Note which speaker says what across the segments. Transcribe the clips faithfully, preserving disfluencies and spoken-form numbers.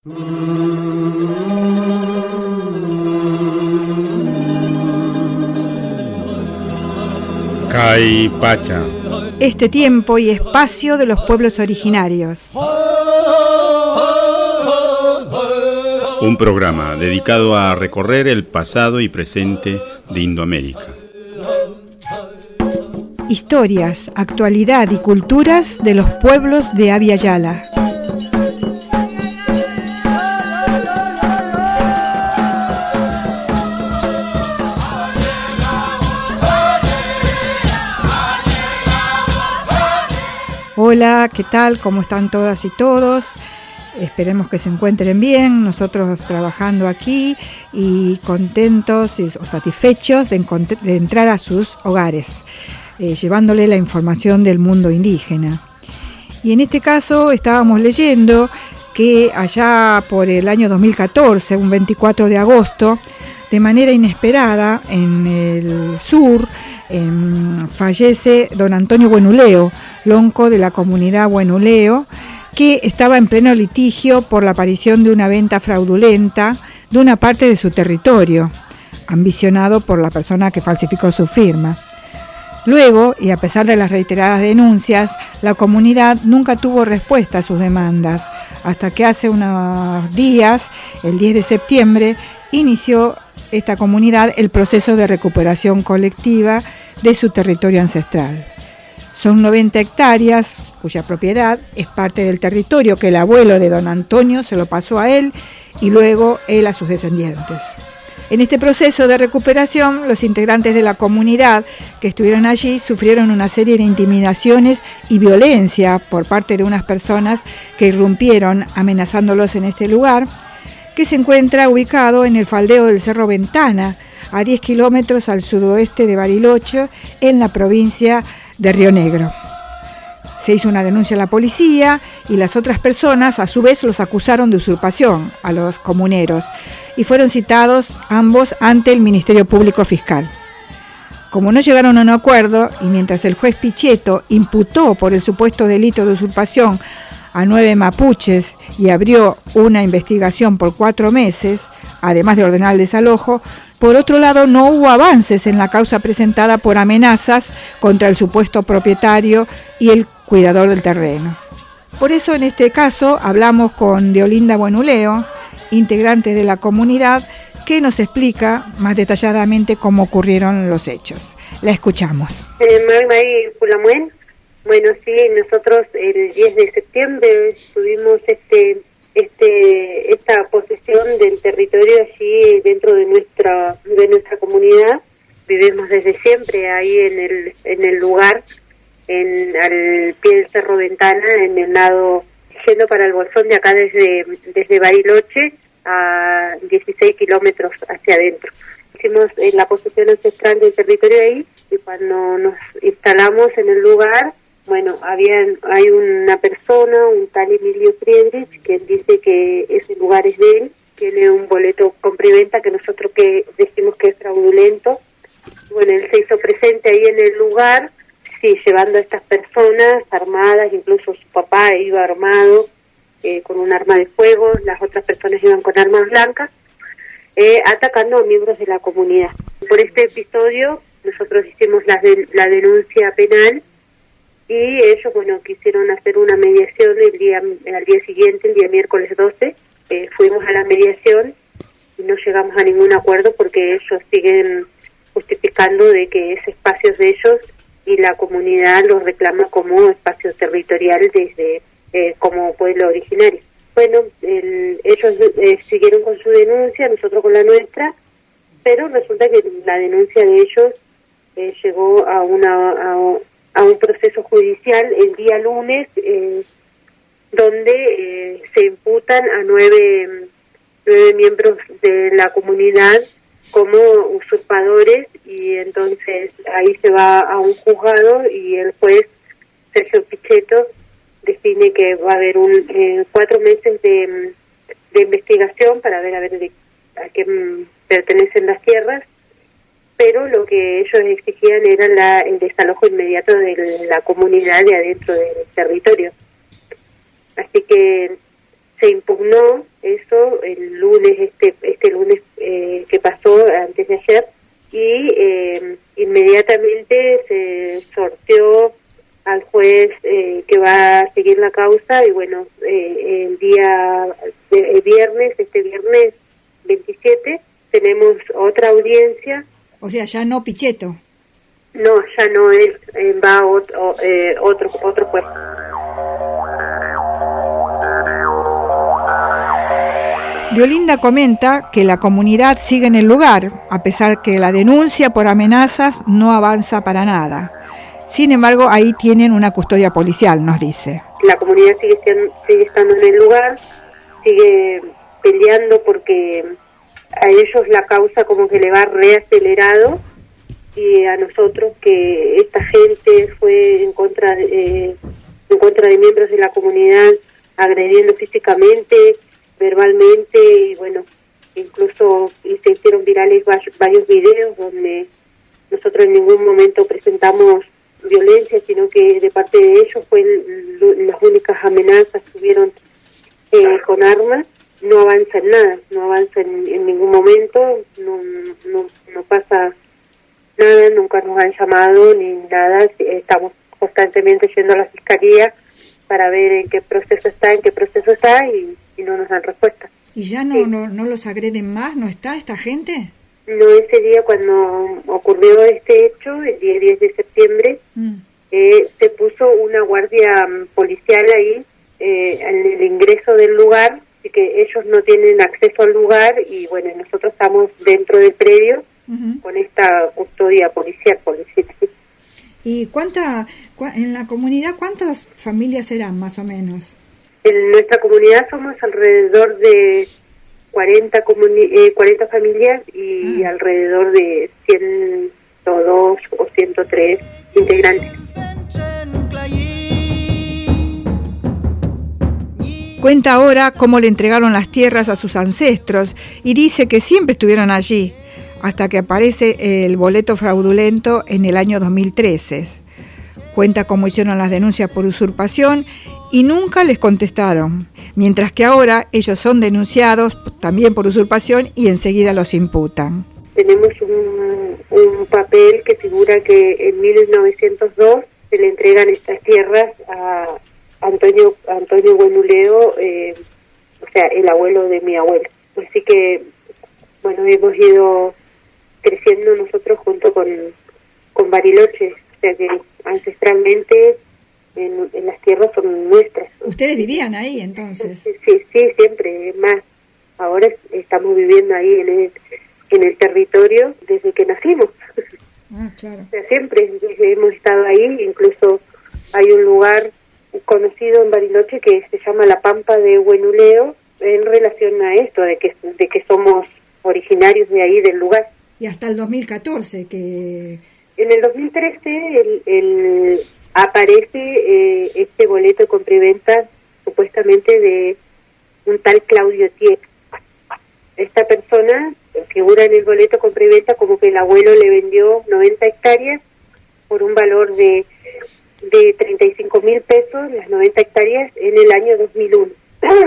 Speaker 1: Caipacha.
Speaker 2: Este tiempo y espacio de los pueblos originarios.
Speaker 1: Un programa dedicado a recorrer el pasado y presente de Indoamérica.
Speaker 2: Historias, actualidad y culturas de los pueblos de Abya Yala. Hola, ¿qué tal? ¿Cómo están todas y todos? Esperemos que se encuentren bien, nosotros trabajando aquí y contentos o satisfechos de, de entrar a sus hogares, eh, llevándole la información del mundo indígena. Y en este caso estábamos leyendo que allá por el año dos mil catorce, un veinticuatro de agosto, de manera inesperada en el sur, eh, fallece don Antonio Buenuleo, lonco de la comunidad Buenuleo, que estaba en pleno litigio por la aparición de una venta fraudulenta de una parte de su territorio, ambicionado por la persona que falsificó su firma. Luego, y a pesar de las reiteradas denuncias, la comunidad nunca tuvo respuesta a sus demandas, hasta que hace unos días, el diez de septiembre, inició esta comunidad el proceso de recuperación colectiva de su territorio ancestral. Son noventa hectáreas, cuya propiedad es parte del territorio que el abuelo de don Antonio se lo pasó a él y luego él a sus descendientes. En este proceso de recuperación, los integrantes de la comunidad que estuvieron allí sufrieron una serie de intimidaciones y violencia por parte de unas personas que irrumpieron amenazándolos en este lugar, que se encuentra ubicado en el faldeo del Cerro Ventana, a diez kilómetros al sudoeste de Bariloche, en la provincia de Río Negro. Se hizo una denuncia a la policía y las otras personas a su vez los acusaron de usurpación a los comuneros y fueron citados ambos ante el Ministerio Público Fiscal. Como no llegaron a un acuerdo y mientras el juez Pichetto imputó por el supuesto delito de usurpación a nueve mapuches y abrió una investigación por cuatro meses, además de ordenar el desalojo, por otro lado no hubo avances en la causa presentada por amenazas contra el supuesto propietario y el cuidador del terreno. Por eso en este caso hablamos con Deolinda Buenuleo, integrante de la comunidad, que nos explica más detalladamente cómo ocurrieron los hechos. La escuchamos.
Speaker 3: Bueno, sí, nosotros el diez de septiembre tuvimos este, este, esta posesión del territorio allí dentro de nuestra, de nuestra comunidad. Vivimos desde siempre ahí en el, en el lugar, en, al pie del Cerro Ventana, en el lado, yendo para el Bolsón de acá desde, desde Bariloche a dieciséis kilómetros hacia adentro. Hicimos eh, la posesión ancestral del territorio ahí y cuando nos instalamos en el lugar, bueno, habían, hay una persona, un tal Emilio Friedrich, que dice que ese lugar es de él, tiene un boleto compra-venta que nosotros que decimos que es fraudulento. Bueno, él se hizo presente ahí en el lugar, sí, llevando a estas personas armadas, incluso su papá iba armado eh, con un arma de fuego, las otras personas iban con armas blancas, eh, atacando a miembros de la comunidad. Por este episodio nosotros hicimos la, de, la denuncia penal y ellos, bueno, quisieron hacer una mediación el día al día siguiente, el día miércoles doce, eh, fuimos a la mediación y no llegamos a ningún acuerdo porque ellos siguen justificando de que ese espacio es de ellos y la comunidad los reclama como espacio territorial desde eh, como pueblo originario. Bueno, el, ellos eh, siguieron con su denuncia, nosotros con la nuestra, pero resulta que la denuncia de ellos eh, llegó a una a, a un proceso judicial el día lunes, eh, donde eh, se imputan a nueve, nueve miembros de la comunidad como usurpadores y entonces ahí se va a un juzgado y el juez Sergio Pichetto define que va a haber un eh, cuatro meses de, de investigación para ver a ver de, a qué pertenecen las tierras, pero lo que ellos exigían era la, el desalojo inmediato de la comunidad de adentro del territorio. Así que se impugnó eso el lunes, este este lunes eh, que pasó, antes de ayer, y eh, inmediatamente se sorteó al juez eh, que va a seguir la causa, y bueno, eh, el día el viernes, este viernes veintisiete, tenemos otra audiencia.
Speaker 2: O sea, ya no Pichetto.
Speaker 3: No, ya no es, eh, va otro, eh, otro, otro juez.
Speaker 2: Diolinda comenta que la comunidad sigue en el lugar, a pesar que la denuncia por amenazas no avanza para nada. Sin embargo, ahí tienen una custodia policial, nos dice.
Speaker 3: La comunidad sigue, sigue estando en el lugar, sigue peleando porque a ellos la causa como que le va reacelerado, y a nosotros que esta gente fue en contra de, eh, en contra de miembros de la comunidad, agrediendo físicamente, verbalmente, y bueno, incluso y se hicieron virales varios videos donde nosotros en ningún momento presentamos violencia, sino que de parte de ellos fue el, las únicas amenazas que hubieron eh, con armas. No avanza en nada, no avanza en, en ningún momento, no, no, no pasa nada, nunca nos han llamado ni nada. Estamos constantemente yendo a la fiscalía para ver en qué proceso está, en qué proceso está, y, y no nos dan respuesta.
Speaker 2: ¿Y ya no, sí. no no los agreden más? ¿No está esta gente?
Speaker 3: No, ese día cuando ocurrió este hecho, el día diez de septiembre, mm. eh, se puso una guardia policial ahí eh, en el ingreso del lugar, así que ellos no tienen acceso al lugar, y bueno, nosotros estamos dentro del predio uh-huh. con esta custodia policial, por decir así.
Speaker 2: ¿Y cuánta, cu- en la comunidad cuántas familias serán más o menos?
Speaker 3: En nuestra comunidad somos alrededor de cuarenta, comuni- eh, cuarenta familias y ah. alrededor de ciento dos o ciento tres integrantes.
Speaker 2: Cuenta ahora cómo le entregaron las tierras a sus ancestros y dice que siempre estuvieron allí, hasta que aparece el boleto fraudulento en el año dos mil trece. Cuenta cómo hicieron las denuncias por usurpación y nunca les contestaron, mientras que ahora ellos son denunciados también por usurpación y enseguida los imputan.
Speaker 3: Tenemos un, un papel que figura que en mil novecientos dos se le entregan estas tierras a Antonio Antonio Buenuleo, eh, o sea, el abuelo de mi abuela. Así que, bueno, hemos ido creciendo nosotros junto con, con Bariloche, o sea que ancestralmente en, en las tierras son nuestras.
Speaker 2: ¿Ustedes vivían ahí entonces?
Speaker 3: Sí, sí, sí, siempre, más. Ahora estamos viviendo ahí en el, en el territorio desde que nacimos.
Speaker 2: Ah, claro.
Speaker 3: O sea, siempre hemos estado ahí, incluso hay un lugar conocido en Bariloche que se llama La Pampa de Buenuleo, en relación a esto, de que de que somos originarios de ahí, del lugar.
Speaker 2: Y hasta el dos mil catorce, que...
Speaker 3: En el dos mil trece el, el, aparece eh, este boleto de compraventa supuestamente de un tal Claudio Tieck. Esta persona figura en el boleto de compraventa como que el abuelo le vendió noventa hectáreas por un valor de de treinta y cinco mil pesos, las noventa hectáreas, en el año dos mil uno.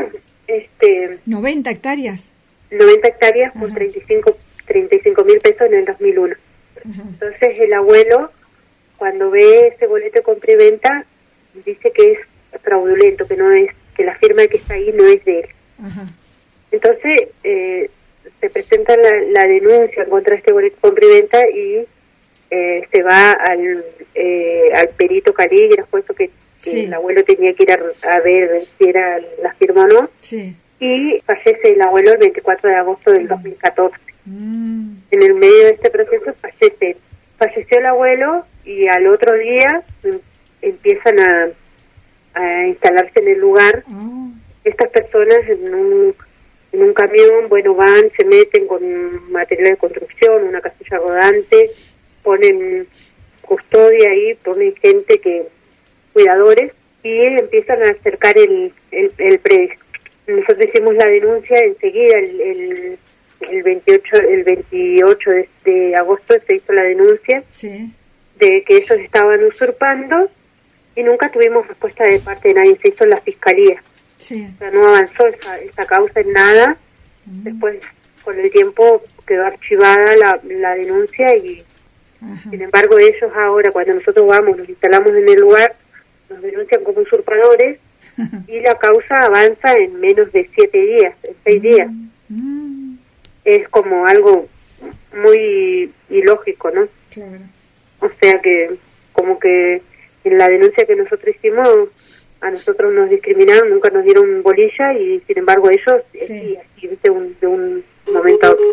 Speaker 3: este
Speaker 2: ¿noventa hectáreas?
Speaker 3: noventa hectáreas por treinta y cinco mil pesos en el dos mil uno. Ajá. Entonces el abuelo, cuando ve ese boleto de compra y venta, dice que es fraudulento, que no es, que la firma que está ahí no es de él. Ajá. Entonces eh, se presenta la, la denuncia contra este boleto de compra y venta y Eh, se va al eh, al perito calígrafo, puesto que, que sí. el abuelo tenía que ir a, a ver si era la firma o no,
Speaker 2: sí.
Speaker 3: y fallece el abuelo el veinticuatro de agosto del mm. dos mil catorce. Mm. En el medio de este proceso fallece falleció el abuelo, y al otro día em, empiezan a, a instalarse en el lugar oh. estas personas en un en un camión, bueno, van, se meten con material de construcción, una casilla rodante, ponen custodia ahí, ponen gente que, cuidadores, y empiezan a acercar el, el, el predio. Nosotros hicimos la denuncia enseguida, el, el, el veintiocho el veintiocho de, de agosto se hizo la denuncia
Speaker 2: sí.
Speaker 3: de que ellos estaban usurpando, y nunca tuvimos respuesta de parte de nadie, se hizo en la fiscalía.
Speaker 2: Sí.
Speaker 3: O sea, no avanzó esa, esa causa en nada. Uh-huh. Después, con el tiempo, quedó archivada la, la denuncia y, uh-huh. sin embargo, ellos ahora, cuando nosotros vamos, nos instalamos en el lugar, nos denuncian como usurpadores uh-huh. y la causa avanza en menos de siete días, en seis uh-huh. días. Uh-huh. Es como algo muy ilógico, ¿no?
Speaker 2: Claro.
Speaker 3: O sea que, como que en la denuncia que nosotros hicimos, a nosotros nos discriminaron, nunca nos dieron bolilla y sin embargo ellos, sí, sí así, de un, de un momento a otro.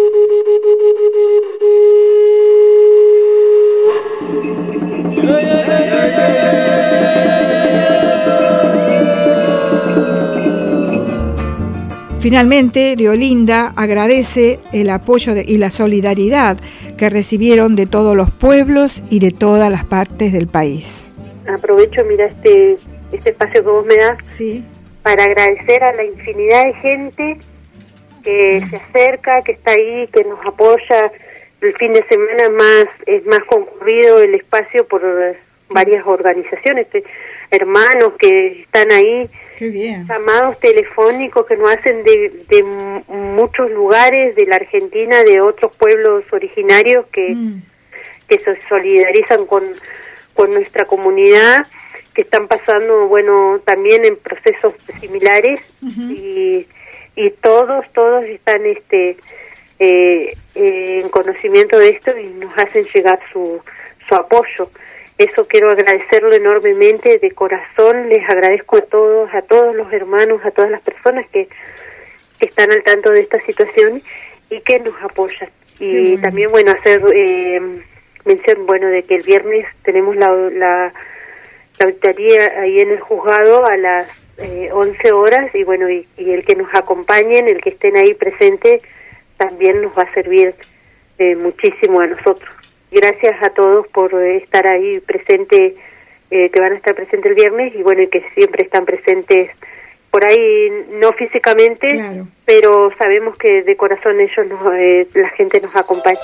Speaker 2: Finalmente, Deolinda agradece el apoyo de, y la solidaridad que recibieron de todos los pueblos y de todas las partes del país.
Speaker 3: Aprovecho, mira, este, este espacio que vos me das,
Speaker 2: sí,
Speaker 3: para agradecer a la infinidad de gente que mm. se acerca, que está ahí, que nos apoya. El fin de semana más es más concurrido el espacio por varias organizaciones, hermanos que están ahí.
Speaker 2: Qué bien.
Speaker 3: Llamados telefónicos que nos hacen de, de muchos lugares de la Argentina, de otros pueblos originarios que, mm. que se solidarizan con, con nuestra comunidad, que están pasando, bueno, también en procesos similares, uh-huh. y, y todos, todos están este eh, eh, en conocimiento de esto y nos hacen llegar su, su apoyo. Eso quiero agradecerlo enormemente, de corazón. Les agradezco a todos, a todos los hermanos, a todas las personas que, que están al tanto de esta situación y que nos apoyan. Y bueno. También, bueno, hacer eh, mención, bueno, de que el viernes tenemos la, la, la auditoría ahí en el juzgado a las eh, once horas y, bueno, y, y el que nos acompañen, el que estén ahí presente, también nos va a servir eh, muchísimo a nosotros. Gracias a todos por estar ahí presente, eh, que van a estar presentes el viernes y bueno, y que siempre están presentes por ahí, no físicamente, claro. pero sabemos que de corazón ellos, nos, eh, la gente nos acompaña.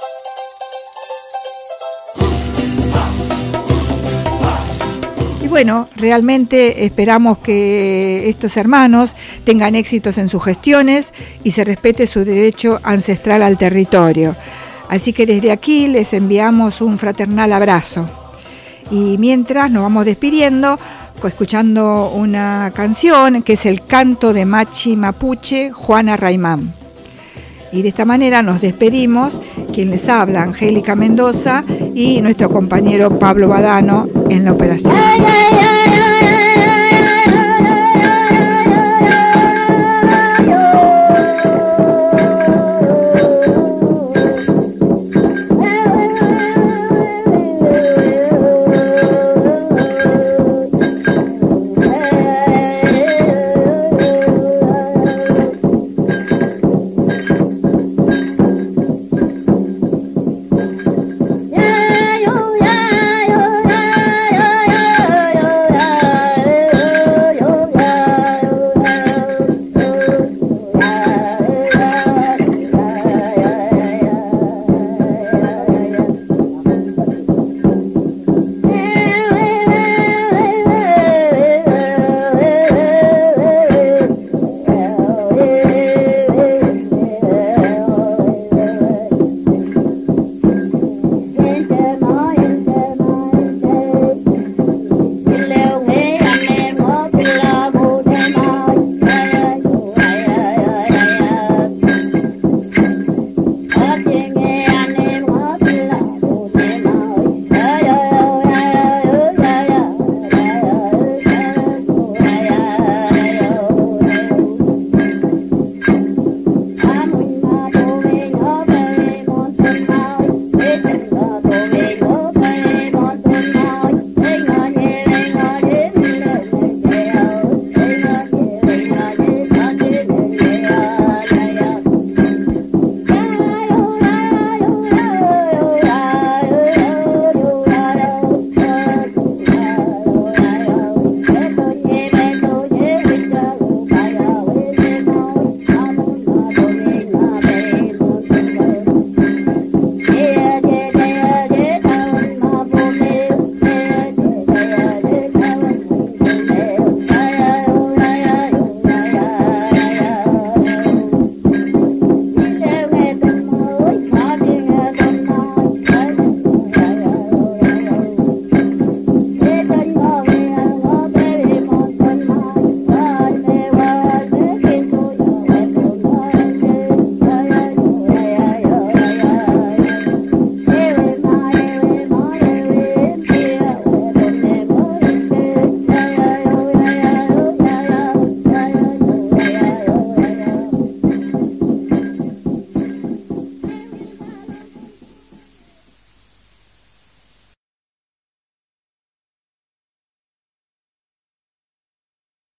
Speaker 2: Y bueno, realmente esperamos que estos hermanos tengan éxitos en sus gestiones y se respete su derecho ancestral al territorio. Así que desde aquí les enviamos un fraternal abrazo. Y mientras nos vamos despidiendo, escuchando una canción que es el canto de Machi Mapuche, Juana Raimán. Y de esta manera nos despedimos, quien les habla, Angélica Mendoza, y nuestro compañero Pablo Badano en la operación. Ay, ay, ay, ay.